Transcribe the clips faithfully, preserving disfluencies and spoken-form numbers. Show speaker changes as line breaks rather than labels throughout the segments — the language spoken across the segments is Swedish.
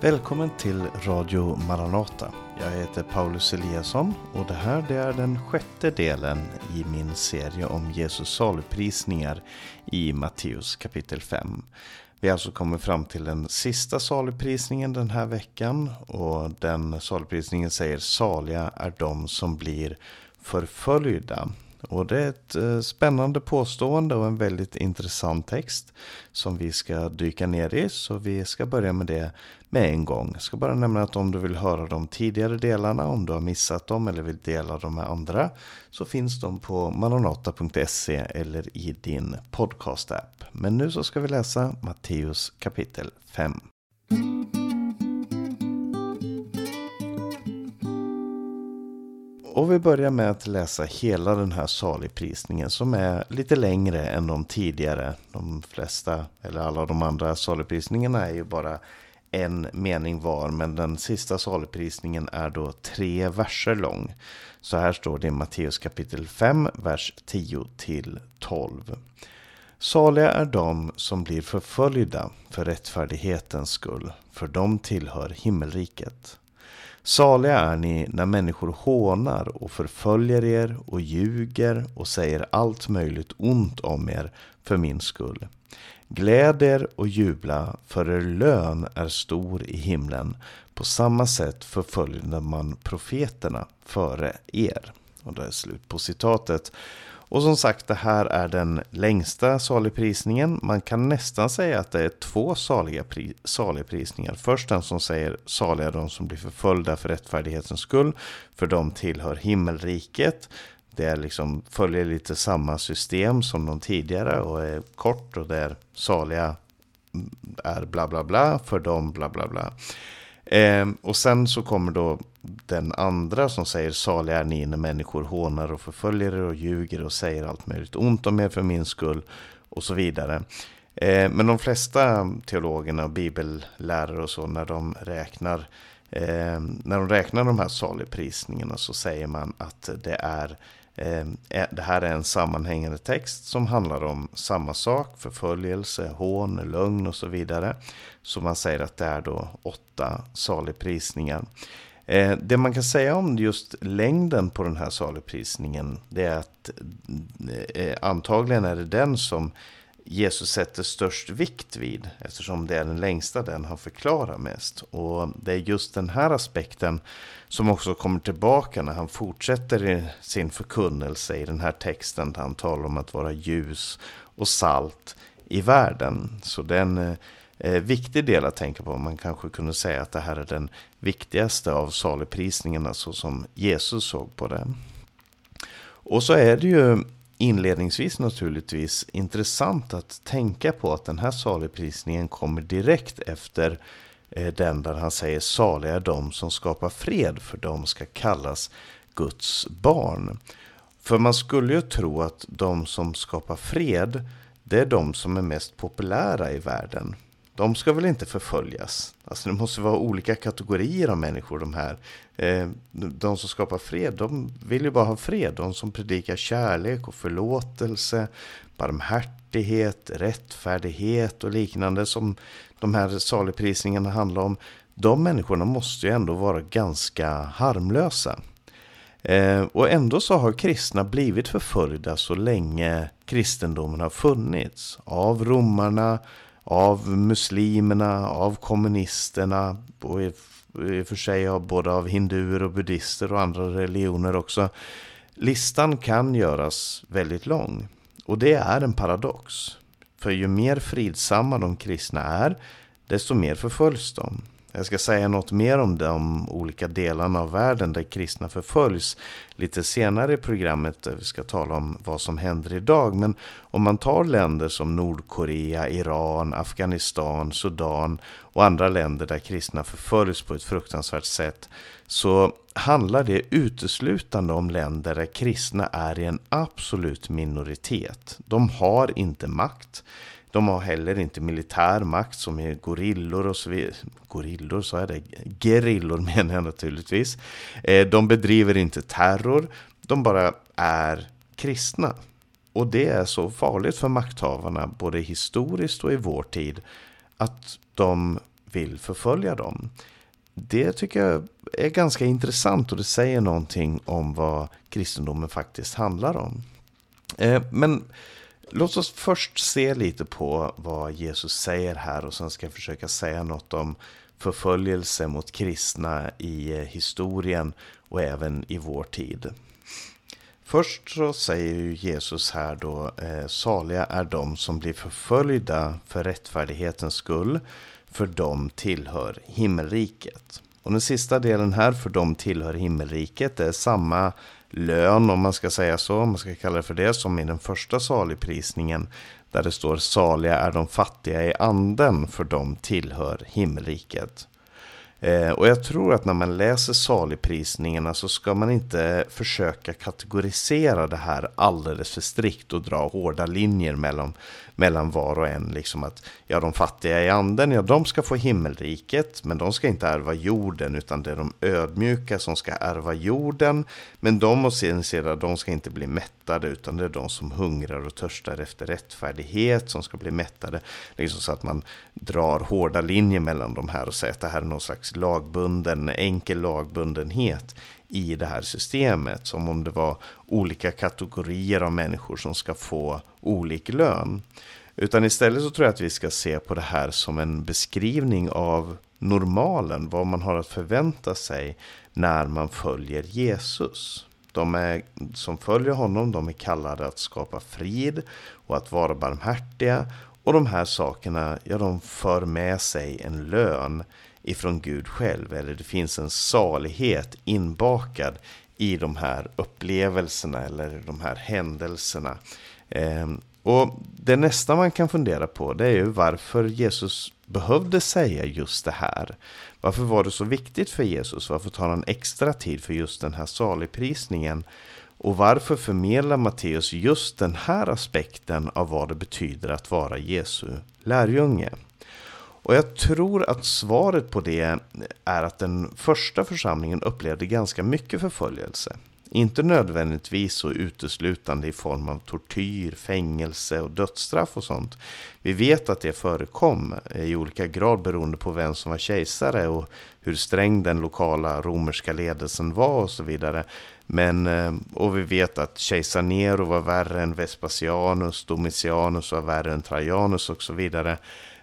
Välkommen till Radio Maranata. Jag heter Paulus Eliasson och det här det är den sjätte delen i min serie om Jesus saligprisningar i Matteus kapitel fem. Vi har alltså kommit fram till den sista saligprisningen den här veckan och den saligprisningen säger: saliga är de som blir förföljda. Och det är ett spännande påstående och en väldigt intressant text som vi ska dyka ner i, så vi ska börja med det med en gång. Jag ska bara nämna att om du vill höra de tidigare delarna, om du har missat dem eller vill dela dem med andra, så finns de på maranata punkt se eller i din podcast-app. Men nu så ska vi läsa Matteus kapitel fem. Och vi börjar med att läsa hela den här saligprisningen som är lite längre än de tidigare. De flesta, eller alla de andra saligprisningarna är ju bara en mening var, men den sista saligprisningen är då tre verser lång. Så här står det i Matteus kapitel fem, vers tio till tolv. Saliga är de som blir förföljda för rättfärdighetens skull, för de tillhör himmelriket. Saliga är ni när människor hånar och förföljer er och ljuger och säger allt möjligt ont om er för min skull. Gläd er och jubla, för er lön är stor i himlen. På samma sätt förföljde man profeterna före er. Och det är slut på citatet. Och som sagt, det här är den längsta saligprisningen. Man kan nästan säga att det är två saliga pri- saligprisningar. Först den som säger: saliga de som blir förföljda för rättfärdighetens skull, för de tillhör himmelriket. Det är liksom, följer lite samma system som de tidigare och är kort, och där saliga är bla bla bla, för dem bla bla bla. Eh, och sen så kommer då den andra som säger: saliga är ni när människor hånar och förföljer er och ljuger och säger allt möjligt ont om er för min skull, och så vidare. Eh, men de flesta teologerna och bibellärare och så, när de räknar eh, när de räknar de här saligprisningarna, så säger man att det är eh, det här är en sammanhängande text som handlar om samma sak: förföljelse, hån, lögn och så vidare. Så man säger att det är då åtta saligprisningar. Eh, det man kan säga om just längden på den här saligprisningen, det är att eh, antagligen är det den som Jesus sätter störst vikt vid, eftersom det är den längsta, den han förklarar mest. Och det är just den här aspekten som också kommer tillbaka när han fortsätter i sin förkunnelse i den här texten, där han talar om att vara ljus och salt i världen. Så det är en eh, viktig del att tänka på. Man kanske kunde säga att det här är den viktigaste av saligprisningarna så som Jesus såg på det. Och så är det ju inledningsvis naturligtvis intressant att tänka på att den här saligprisningen kommer direkt efter eh, den där han säger: saliga är de som skapar fred, för de ska kallas Guds barn. För man skulle ju tro att de som skapar fred, det är de som är mest populära i världen. De ska väl inte förföljas. Alltså det måste vara olika kategorier av människor de här. Eh, de som skapar fred, de vill ju bara ha fred. De som predikar kärlek och förlåtelse, barmhärtighet, rättfärdighet och liknande som de här saligprisningarna handlar om. De människorna måste ju ändå vara ganska harmlösa. Eh, och ändå så har kristna blivit förföljda så länge kristendomen har funnits. Av romarna, av muslimerna, av kommunisterna, och i och för sig av både av hinduer och buddhister och andra religioner också. Listan kan göras väldigt lång, och det är en paradox. För ju mer fridsamma de kristna är, desto mer förföljs de. Jag ska säga något mer om de olika delarna av världen där kristna förföljs lite senare i programmet, där vi ska tala om vad som händer idag. Men om man tar länder som Nordkorea, Iran, Afghanistan, Sudan och andra länder där kristna förföljs på ett fruktansvärt sätt, så handlar det uteslutande om länder där kristna är i en absolut minoritet. De har inte makt. De har heller inte militär makt som är gorillor och så vidare. Gorillor, så är det. Gerillor menar jag naturligtvis. De bedriver inte terror. De bara är kristna. Och det är så farligt för makthavarna, både historiskt och i vår tid, att de vill förfölja dem. Det tycker jag är ganska intressant och det säger någonting om vad kristendomen faktiskt handlar om. Eh, men låt oss först se lite på vad Jesus säger här och sen ska jag försöka säga något om förföljelse mot kristna i historien och även i vår tid. Först så säger ju Jesus här då, eh, saliga är de som blir förföljda för rättfärdighetens skull, för de tillhör himmelriket. Och den sista delen här, för de tillhör himmelriket, är samma lön, om man ska säga så, om man ska kalla det för det, som i den första saligprisningen, där det står saliga är de fattiga i anden, för de tillhör himmelriket. Eh, och jag tror att när man läser saligprisningarna så ska man inte försöka kategorisera det här alldeles för strikt och dra hårda linjer mellan, mellan var och en. Liksom att ja, de fattiga i anden, ja, de ska få himmelriket, men de ska inte ärva jorden, utan det är de ödmjuka som ska ärva jorden. Men de och sin sida, de ska inte bli mättade, utan det är de som hungrar och törstar efter rättfärdighet som ska bli mättade. Liksom så att man drar hårda linjer mellan de här och säger att det här är någon slags lagbunden, enkel lagbundenhet i det här systemet, som om det var olika kategorier av människor som ska få olik lön. Utan istället så tror jag att vi ska se på det här som en beskrivning av normalen, vad man har att förvänta sig när man följer Jesus. De är, som följer honom, de är kallade att skapa frid och att vara barmhärtiga, och de här sakerna, ja, de för med sig en lön ifrån Gud själv, eller det finns en salighet inbakad i de här upplevelserna eller de här händelserna. Eh, och det nästa man kan fundera på, det är ju varför Jesus behövde säga just det här. Varför var det så viktigt för Jesus? Varför tar han extra tid för just den här saligprisningen? Och varför förmedlar Matteus just den här aspekten av vad det betyder att vara Jesu lärjunge? Och jag tror att svaret på det är att den första församlingen upplevde ganska mycket förföljelse. Inte nödvändigtvis så uteslutande i form av tortyr, fängelse och dödsstraff och sånt. Vi vet att det förekom i olika grad beroende på vem som var kejsare och hur sträng den lokala romerska ledelsen var och så vidare. Men, och vi vet att kejsar Nero var värre än Vespasianus, Domitianus var värre än Trajanus och så vidare.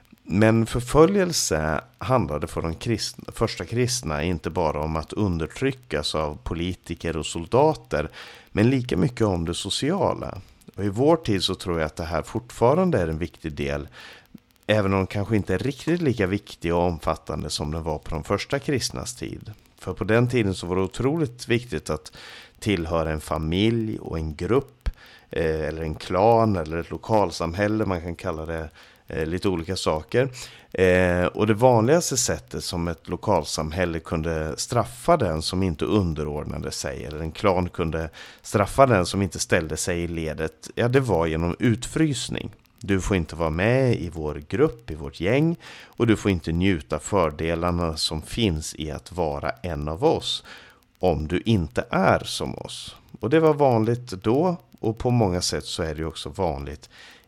Men förföljelse handlade för de kristna, första kristna inte bara om att undertryckas av politiker och soldater, men lika mycket om det sociala. Och i vår tid så tror jag att det här fortfarande är en viktig del, även om den kanske inte är riktigt lika viktig och omfattande som den var på de första kristnas tid. För på den tiden så var det otroligt viktigt att tillhöra en familj och en grupp, eh, eller en klan eller ett lokalsamhälle, man kan kalla det lite olika saker. Eh, och det vanligaste sättet som ett lokalsamhälle kunde straffa den som inte underordnade sig, eller en klan kunde straffa den som inte ställde sig i ledet, ja, det var genom utfrysning. Du får inte vara med i vår grupp, i vårt gäng, och du får inte njuta fördelarna som finns i att vara en av oss om du inte är som oss. Och det var vanligt då, och på många sätt så är det också vanligt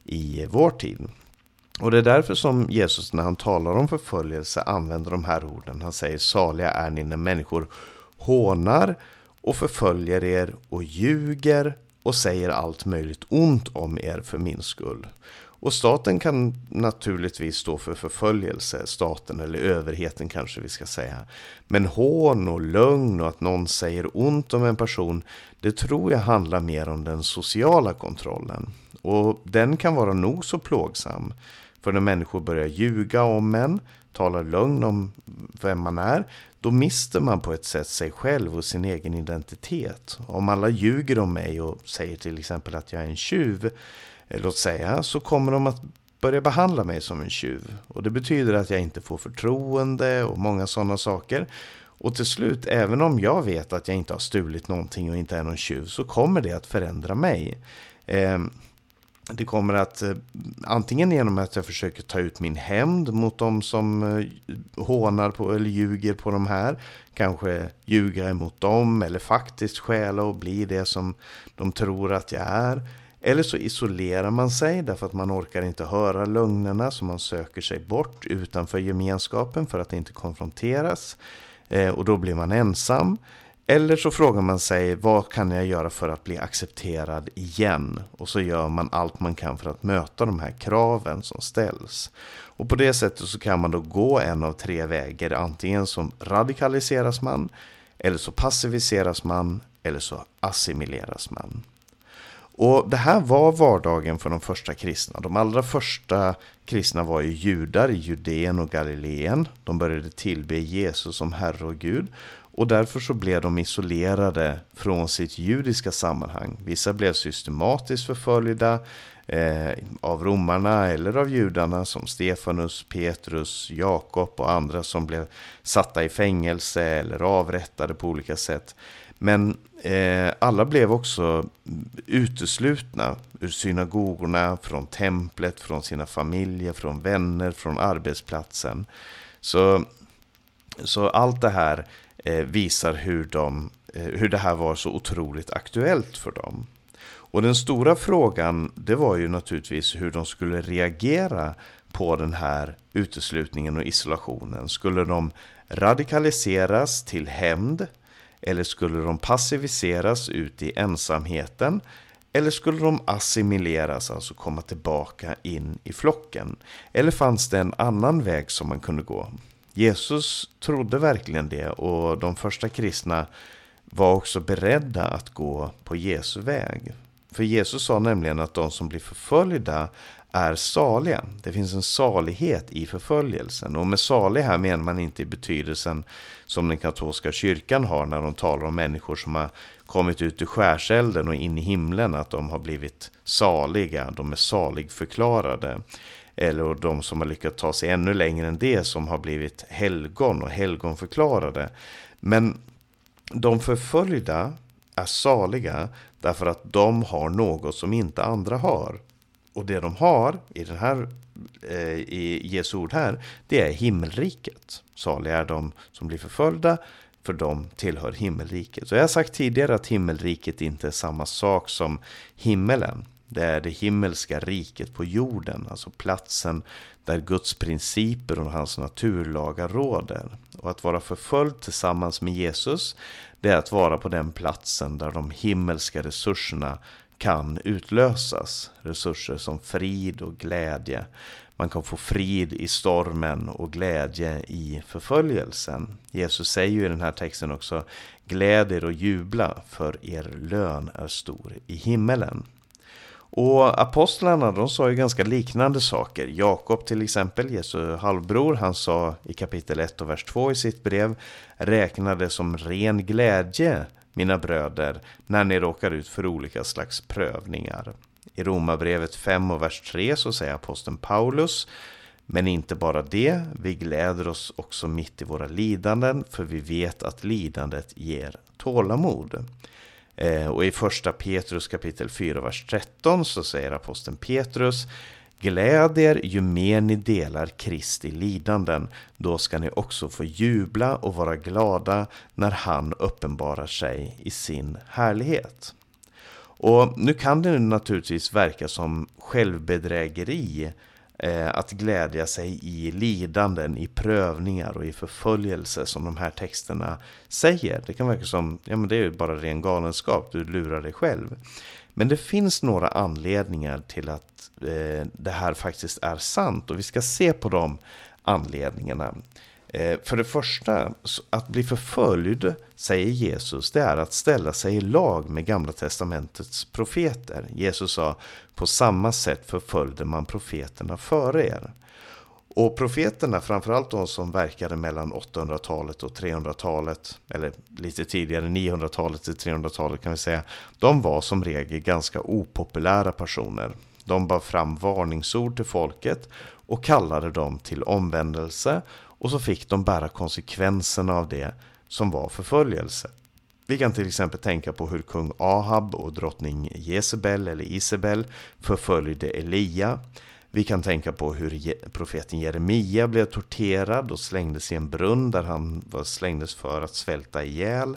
i vår tid. Och det är därför som Jesus, när han talar om förföljelse, använder de här orden. Han säger: saliga är ni när människor hånar och förföljer er och ljuger och säger allt möjligt ont om er för min skull. Och staten kan naturligtvis stå för förföljelse, staten eller överheten kanske vi ska säga. Men hån och lögn och att någon säger ont om en person, det tror jag handlar mer om den sociala kontrollen. Och den kan vara nog så plågsam. För när människor börjar ljuga om en, talar lögn om vem man är, då mister man på ett sätt sig själv och sin egen identitet. Om alla ljuger om mig och säger till exempel att jag är en tjuv, låt säga, så kommer de att börja behandla mig som en tjuv. Och det betyder att jag inte får förtroende och många sådana saker. Och till slut, även om jag vet att jag inte har stulit någonting och inte är någon tjuv, så kommer det att förändra mig. Eh, Det kommer att, eh, antingen genom att jag försöker ta ut min hämnd mot de som eh, hånar på eller ljuger på de här. Kanske ljuga emot dem eller faktiskt stjäla och bli det som de tror att jag är. Eller så isolerar man sig därför att man orkar inte höra lögnerna, så man söker sig bort utanför gemenskapen för att inte konfronteras. Eh, och då blir man ensam. Eller så frågar man sig, vad kan jag göra för att bli accepterad igen? Och så gör man allt man kan för att möta de här kraven som ställs. Och på det sättet så kan man då gå en av tre vägar. Antingen som radikaliseras man, eller så passiviseras man, eller så assimileras man. Och det här var vardagen för de första kristna. De allra första kristna var ju judar i Judeen och Galileen. De började tillbe Jesus som Herre och Gud. Och därför så blev de isolerade från sitt judiska sammanhang. Vissa blev systematiskt förföljda eh, av romarna eller av judarna som Stefanus, Petrus, Jakob och andra som blev satta i fängelse eller avrättade på olika sätt. Men eh, alla blev också uteslutna ur synagogorna, från templet, från sina familjer, från vänner, från arbetsplatsen. Så, så allt det här eh, visar hur, de, eh, hur det här var så otroligt aktuellt för dem. Och den stora frågan, det var ju naturligtvis hur de skulle reagera på den här uteslutningen och isolationen. Skulle de radikaliseras till hämnd? Eller skulle de passiviseras ut i ensamheten? Eller skulle de assimileras, alltså komma tillbaka in i flocken? Eller fanns det en annan väg som man kunde gå? Jesus trodde verkligen det, och de första kristna var också beredda att gå på Jesu väg. För Jesus sa nämligen att de som blir förföljda är saliga. Det finns en salighet i förföljelsen. Och med salig här menar man inte i betydelsen som den katolska kyrkan har när de talar om människor som har kommit ut ur skärselden och in i himlen, att de har blivit saliga, de är saligförklarade. Eller de som har lyckats ta sig ännu längre än det, som har blivit helgon och helgonförklarade. Men de förföljda är saliga därför att de har något som inte andra har. Och det de har i den här eh, i Jesu ord här, det är himmelriket. Saliga är de som blir förföljda, för de tillhör himmelriket. Så jag har sagt tidigare att himmelriket inte är samma sak som himmelen. Det är det himmelska riket på jorden, alltså platsen där Guds principer och hans naturlagar råder. Och att vara förföljd tillsammans med Jesus, det är att vara på den platsen där de himmelska resurserna kan utlösas. Resurser som frid och glädje. Man kan få frid i stormen och glädje i förföljelsen. Jesus säger ju i den här texten också: gläd er och jubla, för er lön är stor i himmelen. Och apostlarna, de sa ju ganska liknande saker. Jakob till exempel, Jesu halvbror, han sa i kapitel ett och vers två i sitt brev: räkna det som ren glädje, mina bröder, när ni råkar ut för olika slags prövningar. I Romarbrevet fem och vers tre så säger aposteln Paulus: men inte bara det, vi gläder oss också mitt i våra lidanden, för vi vet att lidandet ger tålamod. Eh, och i första Petrus kapitel fyra vers tretton så säger aposteln Petrus: gläd er ju mer ni delar Kristi lidanden, då ska ni också få jubla och vara glada när han uppenbarar sig i sin härlighet. Och nu kan det naturligtvis verka som självbedrägeri eh, att glädja sig i lidanden, i prövningar och i förföljelse som de här texterna säger. Det kan verka som, ja men det är ju bara ren galenskap, du lurar dig själv. Men det finns några anledningar till att eh, det här faktiskt är sant, och vi ska se på de anledningarna. Eh, för det första, att bli förföljd, säger Jesus, det är att ställa sig i lag med Gamla testamentets profeter. Jesus sa: på samma sätt förföljde man profeterna före er. Och profeterna, framförallt de som verkade mellan åttahundratalet och trehundratalet, eller lite tidigare niohundratalet till trehundratalet kan vi säga, de var som regel ganska opopulära personer. De bar fram varningsord till folket och kallade dem till omvändelse, och så fick de bära konsekvenserna av det, som var förföljelse. Vi kan till exempel tänka på hur kung Ahab och drottning Jezebel eller Isabel förföljde Elia. Vi kan tänka på hur profeten Jeremia blev torterad och slängdes i en brunn där han var slängdes för att svälta ihjäl.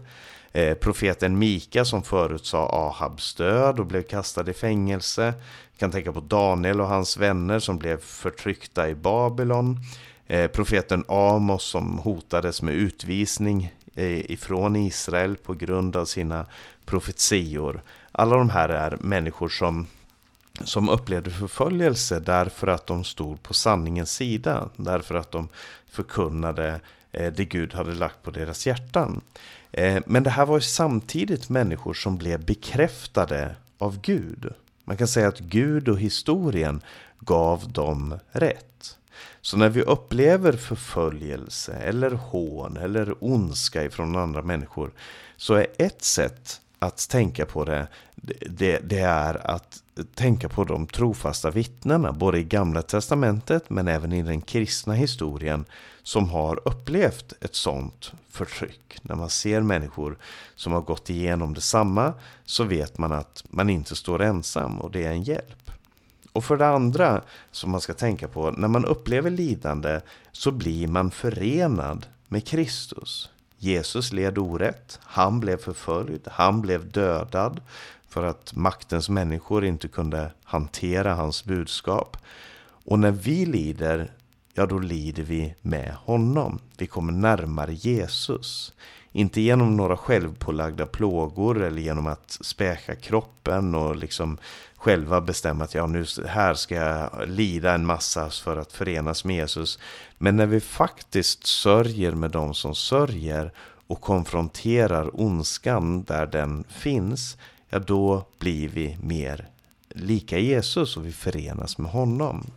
Eh, profeten Mika som förutsade Ahabs död och blev kastad i fängelse. Vi kan tänka på Daniel och hans vänner som blev förtryckta i Babylon. Eh, profeten Amos som hotades med utvisning eh, ifrån Israel på grund av sina profetior. Alla de här är människor som, som upplevde förföljelse därför att de stod på sanningens sida. Därför att de förkunnade eh, det Gud hade lagt på deras hjärtan. Eh, men det här var ju samtidigt människor som blev bekräftade av Gud. Man kan säga att Gud och historien gav dem rätt. Så när vi upplever förföljelse eller hån eller ondska ifrån andra människor så är ett sätt att tänka på det, det, det är att tänka på de trofasta vittnena både i Gamla testamentet men även i den kristna historien som har upplevt ett sånt förtryck. När man ser människor som har gått igenom detsamma så vet man att man inte står ensam och det är en hjälp. Och för det andra som man ska tänka på, när man upplever lidande så blir man förenad med Kristus. Jesus led orätt, han blev förföljd, han blev dödad för att maktens människor inte kunde hantera hans budskap. Och när vi lider, ja då lider vi med honom. Vi kommer närmare Jesus. Inte genom några självpålagda plågor eller genom att späka kroppen och liksom själva bestämma att ja, nu här ska jag lida en massa för att förenas med Jesus. Men när vi faktiskt sörjer med dem som sörjer och konfronterar ondskan där den finns, ja då blir vi mer lika Jesus och vi förenas med honom.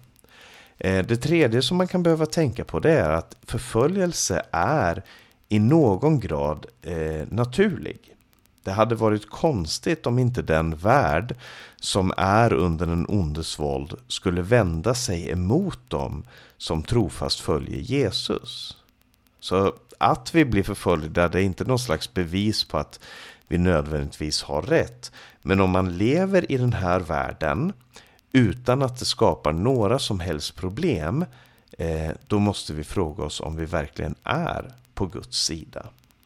Det tredje som man kan behöva tänka på det är att förföljelse är i någon grad eh, naturlig. Det hade varit konstigt om inte den värld som är under den ondes våld skulle vända sig emot dem som trofast följer Jesus. Så att vi blir förföljda, det är inte någon slags bevis på att vi nödvändigtvis har rätt. Men om man lever i den här världen utan att det skapar några som helst problem, eh, då måste vi fråga oss om vi verkligen är på Guds sida.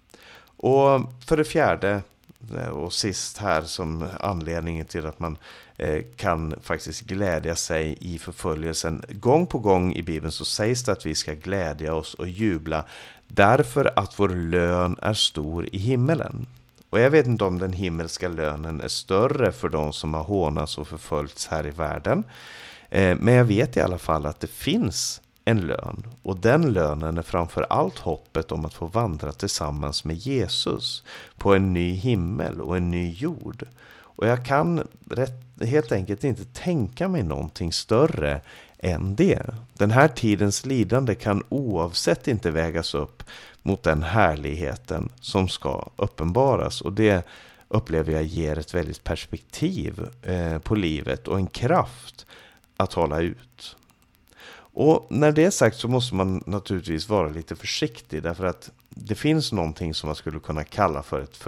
Och för det fjärde och sist här som anledningen till att man eh, kan faktiskt glädja sig i förföljelsen. Gång på gång i Bibeln så sägs det att vi ska glädja oss och jubla därför att vår lön är stor i himmelen. Och jag vet inte om den himmelska lönen är större för de som har hånats och förföljts här i världen. Eh, men jag vet i alla fall att det finns en lön, och den lönen är framför allt hoppet om att få vandra tillsammans med Jesus på en ny himmel och en ny jord. Och jag kan rätt, helt enkelt inte tänka mig någonting större än det. Den här tidens lidande kan oavsett inte vägas upp mot den härligheten som ska uppenbaras, och det upplever jag ger ett väldigt perspektiv eh, på livet och en kraft att hålla ut. Och när det är sagt så måste man naturligtvis vara lite försiktig, därför att det finns någonting som man skulle kunna kalla för ett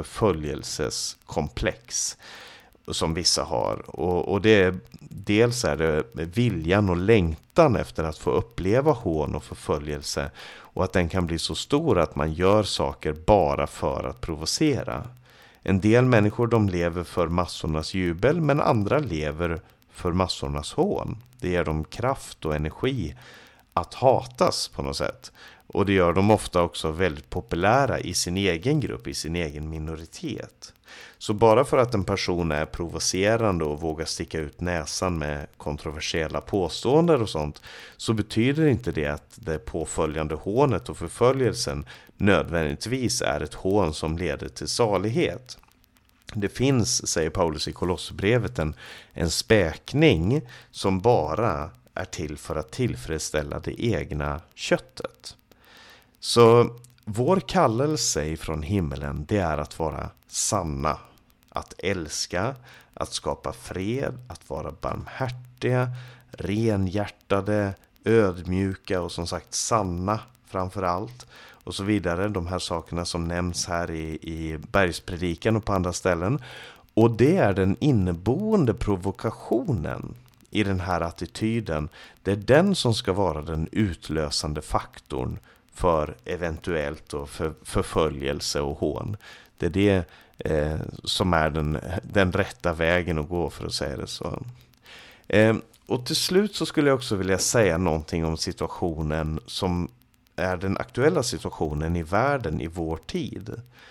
förföljelseskomplex som vissa har. Och, och det är, dels är det viljan och längtan efter att få uppleva hån och förföljelse, och att den kan bli så stor att man gör saker bara för att provocera. En del människor de lever för massornas jubel, men andra lever för massornas hån. Det ger dem kraft och energi att hatas på något sätt. Och det gör dem ofta också väldigt populära i sin egen grupp, i sin egen minoritet. Så bara för att en person är provocerande och vågar sticka ut näsan med kontroversiella påståenden och sånt, så betyder inte det att det påföljande hånet och förföljelsen nödvändigtvis är ett hån som leder till salighet. Det finns, säger Paulus i Kolosserbrevet, en, en späkning som bara är till för att tillfredsställa det egna köttet. Så vår kallelse från himmelen, det är att vara sanna, att älska, att skapa fred, att vara barmhärtiga, renhjärtade, ödmjuka och som sagt sanna framför allt. Och så vidare, de här sakerna som nämns här i, i Bergspredikan och på andra ställen. Och det är den inneboende provokationen i den här attityden. Det är den som ska vara den utlösande faktorn för eventuellt och för förföljelse och hån. Det är det eh, som är den, den rätta vägen att gå, för att säga det så. Eh, och till slut så skulle jag också vilja säga någonting om situationen som är den aktuella situationen i världen i vår tid.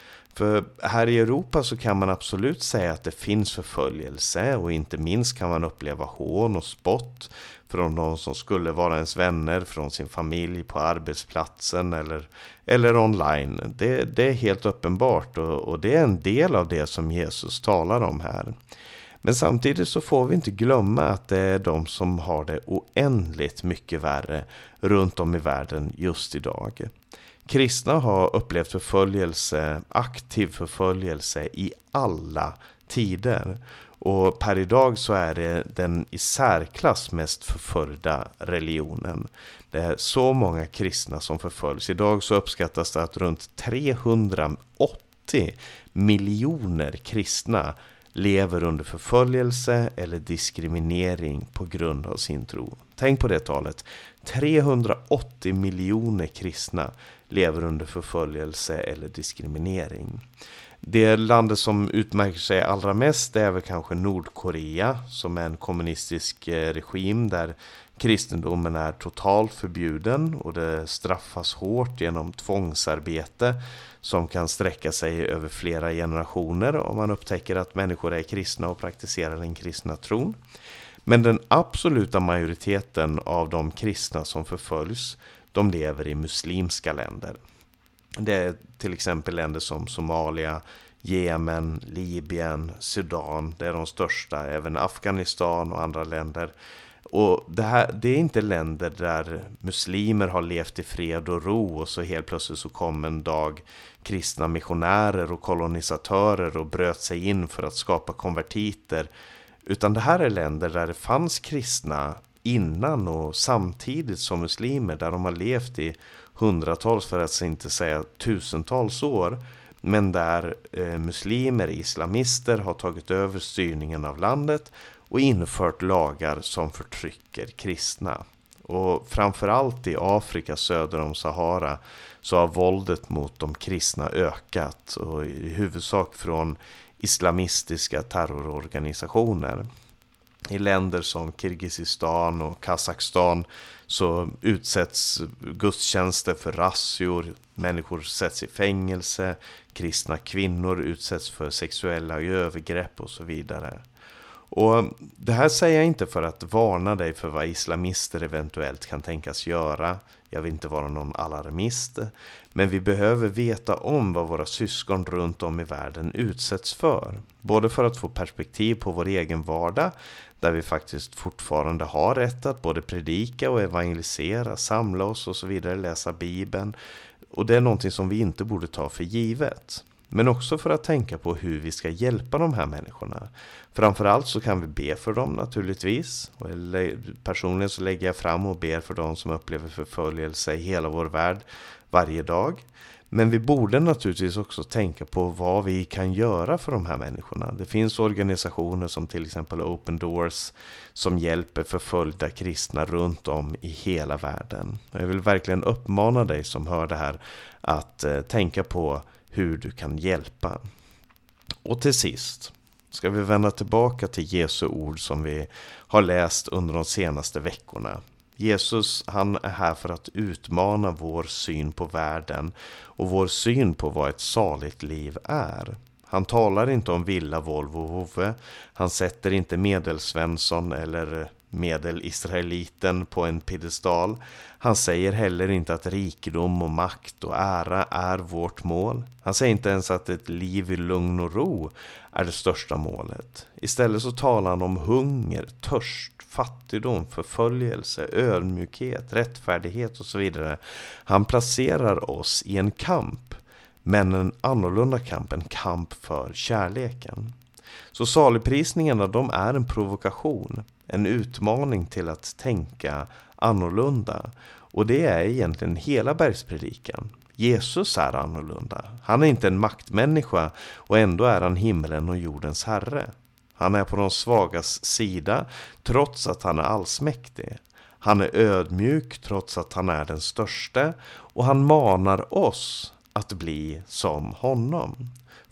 För här i Europa så kan man absolut säga att det finns förföljelse, och inte minst kan man uppleva hån och spott från de som skulle vara ens vänner, från sin familj, på arbetsplatsen eller, eller online. Det, det är helt uppenbart, och, och det är en del av det som Jesus talar om här. Men samtidigt så får vi inte glömma att det är de som har det oändligt mycket värre runt om i världen just idag. Kristna har upplevt förföljelse, aktiv förföljelse i alla tider. Och per idag så är det den i särklass mest förföljda religionen. Det är så många kristna som förföljs. Idag så uppskattas det att runt trehundraåttio miljoner kristna lever under förföljelse eller diskriminering på grund av sin tro. Tänk på det talet. trehundraåttio miljoner kristna lever under förföljelse eller diskriminering. Det landet som utmärker sig allra mest är väl kanske Nordkorea, som är en kommunistisk regim där kristendomen är totalt förbjuden och det straffas hårt genom tvångsarbete som kan sträcka sig över flera generationer om man upptäcker att människor är kristna och praktiserar den kristna tron. Men den absoluta majoriteten av de kristna som förföljs, de lever i muslimska länder. Det är till exempel länder som Somalia, Jemen, Libyen, Sudan. Det är de största, även Afghanistan och andra länder. Och det, här, det är inte länder där muslimer har levt i fred och ro och så helt plötsligt så kom en dag kristna missionärer och kolonisatörer och bröt sig in för att skapa konvertiter. Utan det här är länder där det fanns kristna innan och samtidigt som muslimer, där de har levt i hundratals, för att inte säga tusentals år, men där eh, muslimer, islamister har tagit över styrningen av landet och infört lagar som förtrycker kristna. Och framförallt i Afrika söder om Sahara så har våldet mot de kristna ökat, och i huvudsak från islamistiska terrororganisationer. I länder som Kirgizistan och Kazakstan så utsätts gudstjänster för razzior, människor sätts i fängelse, kristna kvinnor utsätts för sexuella övergrepp och så vidare. Och det här säger jag inte för att varna dig för vad islamister eventuellt kan tänkas göra. Jag vill inte vara någon alarmist. Men vi behöver veta om vad våra syskon runt om i världen utsätts för. Både för att få perspektiv på vår egen vardag, där vi faktiskt fortfarande har rätt att både predika och evangelisera, samla oss och så vidare, läsa Bibeln. Och det är någonting som vi inte borde ta för givet. Men också för att tänka på hur vi ska hjälpa de här människorna. Framförallt så kan vi be för dem naturligtvis. Och personligen så lägger jag fram och ber för dem som upplever förföljelse i hela vår värld varje dag. Men vi borde naturligtvis också tänka på vad vi kan göra för de här människorna. Det finns organisationer som till exempel Open Doors som hjälper förföljda kristna runt om i hela världen. Jag vill verkligen uppmana dig som hör det här att eh, tänka på hur du kan hjälpa. Och till sist ska vi vända tillbaka till Jesu ord som vi har läst under de senaste veckorna. Jesus, han är här för att utmana vår syn på världen och vår syn på vad ett saligt liv är. Han talar inte om Villa, Volvo och Hove. Han sätter inte Medelsvensson eller Medelisraeliten på en piedestal. Han säger heller inte att rikedom och makt och ära är vårt mål. Han säger inte ens att ett liv i lugn och ro är det största målet. Istället så talar han om hunger, törst, fattigdom, förföljelse, ödmjukhet, rättfärdighet och så vidare. Han placerar oss i en kamp, men en annorlunda kamp, en kamp för kärleken. Så saligprisningarna, de är en provokation, en utmaning till att tänka annorlunda. Och det är egentligen hela bergspredikan. Jesus är annorlunda. Han är inte en maktmänniska och ändå är han himlen och jordens herre. Han är på de svagas sida trots att han är allsmäktig. Han är ödmjuk trots att han är den största, och han manar oss att bli som honom.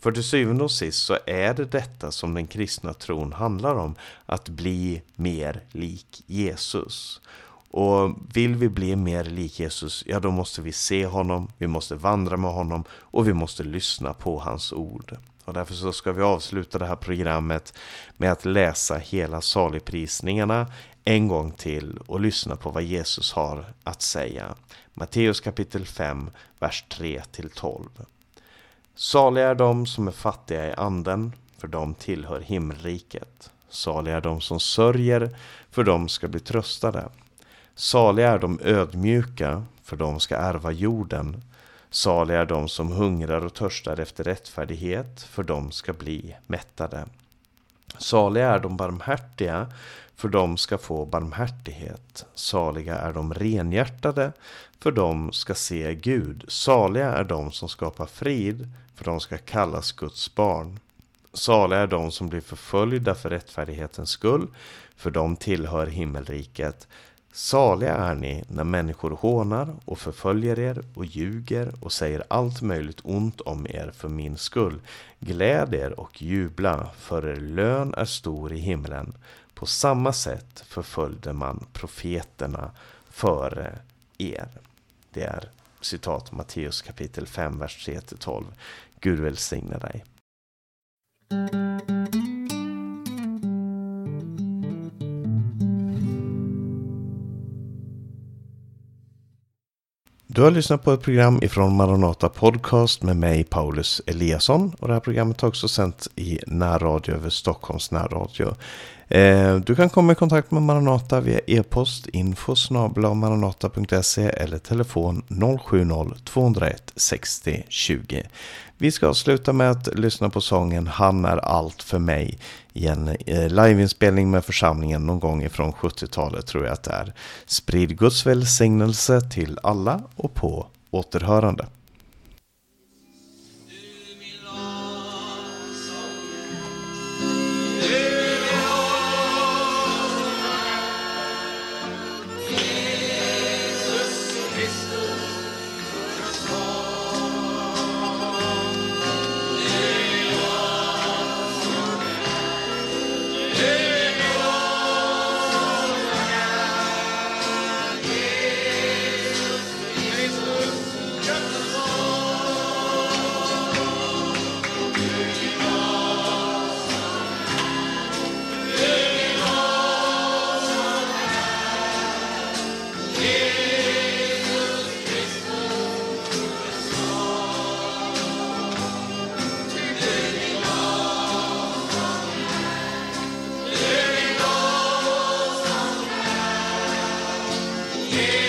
För till syvende och sist så är det detta som den kristna tron handlar om. Att bli mer lik Jesus. Och vill vi bli mer lik Jesus, ja då måste vi se honom, vi måste vandra med honom och vi måste lyssna på hans ord. Och därför så ska vi avsluta det här programmet med att läsa hela saligprisningarna en gång till och lyssna på vad Jesus har att säga. Matteus kapitel fem, vers tre till tolv. Saliga är de som är fattiga i anden, för de tillhör himmelriket. Saliga är de som sörjer, för de ska bli tröstade. Saliga är de ödmjuka, för de ska ärva jorden. Saliga är de som hungrar och törstar efter rättfärdighet, för de ska bli mättade. Saliga är de barmhärtiga, för de ska få barmhärtighet. Saliga är de renhjärtade, för de ska se Gud. Saliga är de som skapar frid, för de ska kallas Guds barn. Saliga är de som blir förföljda för rättfärdighetens skull, för de tillhör himmelriket. Saliga är ni när människor hånar och förföljer er och ljuger och säger allt möjligt ont om er för min skull. Gläd er och jubla, för er lön är stor i himlen. På samma sätt förföljde man profeterna före er. Det är citat Matteus kapitel fem, vers tre till tolv. Gud välsigne dig. Du har lyssnat på ett program ifrån Maranata Podcast med mig, Paulus Eliasson. Och det här programmet har också sänt i närradio över Stockholms närradio. Eh, du kan komma i kontakt med Maranata via e-post info snabel-a maranata punkt se eller telefon noll sju noll två noll ett sextio tjugo. Vi ska avsluta med att lyssna på sången Han är allt för mig i en eh, liveinspelning med församlingen någon gång ifrån sjuttiotalet tror jag att det är. Sprid Guds välsignelse till alla och på återhörande.
Yeah.